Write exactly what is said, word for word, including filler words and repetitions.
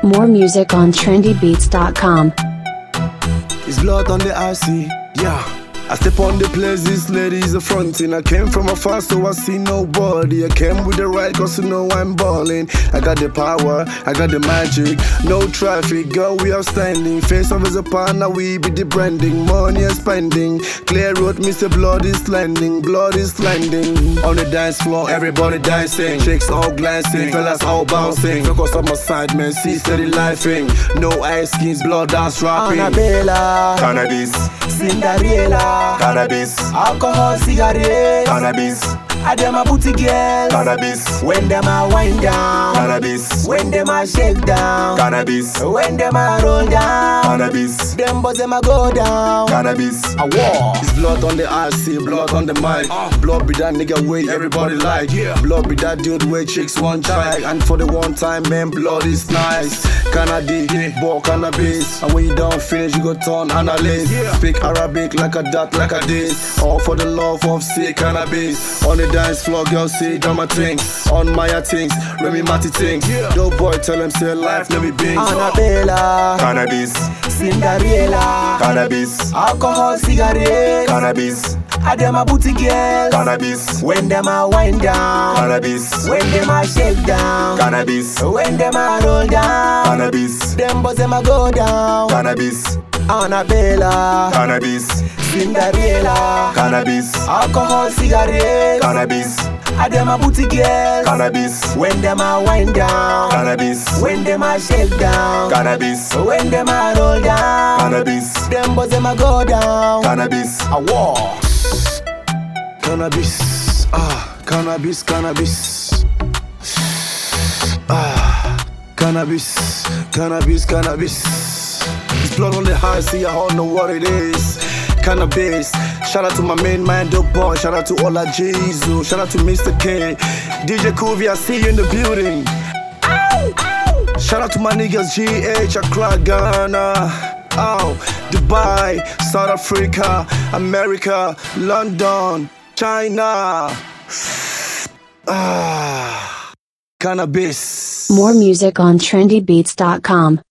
More music on trendy beats dot com. It's blood on the R C, yeah. I step on the place, this lady's a frontin'. I came from afar, so I see nobody. I came with the right, cause you know I'm ballin'. I got the power, I got the magic. No traffic, girl, we are standing. Face off as a partner, we be the branding. Money and spending. Clear road, Mister Blood is landing. Blood is landing. On the dance floor, everybody dancing. Chicks all glancing, fellas all bouncing. Focus on my side, man, see steady laughing. No ice skins, blood that's rapping. Annabella, Cannabis, Cinderella, cannabis, alcohol, cigarettes, cannabis, I dem a booty girls. cannabis, When them a wind down, cannabis, when them a shake down, cannabis, when them a roll down, cannabis, them boys them a go down. cannabis, A war. It's blood on the R C, blood on the mic. Blood be that nigga way everybody like. Blood be that dude way chicks one try. And for the one time, man, blood is nice. Canadi, ball cannabis. And when you don't finish, you go turn analyst. Speak Arabic like a that, like a this. All for the love of sick cannabis. On the dance floor, girls say drama things. On Maya things, Remy Matty things. Dope boy tell them say life never been. Annabella, cannabis, Cinderella, cannabis, alcohol, cigarettes, cannabis, I dem a booty girls. cannabis, When them a wind down, cannabis, when them a shake down, cannabis, when them a roll down, cannabis, them boys them a go down. cannabis, Annabella, cannabis, Cinderella, cannabis, alcohol, cigarettes, cannabis, I dem a booty girls. cannabis, When them a wind down, cannabis, when them a shake down, cannabis, when them a roll down, cannabis, them boys them a go down. cannabis, A war. Cannabis, ah, cannabis, cannabis. Ah, cannabis, cannabis, cannabis. It's blood on the heart, see, I don't know what it is. Cannabis. Shout out to my main man, Dope Boy. Shout out to Ola Jesus. Shout out to Mister K. D J Kuvi, I see you in the building. Shout out to my niggas G H, Accra, Ghana. Oh, Dubai, South Africa, America, London, China. Ah, cannabis. More music on trendy beats dot com.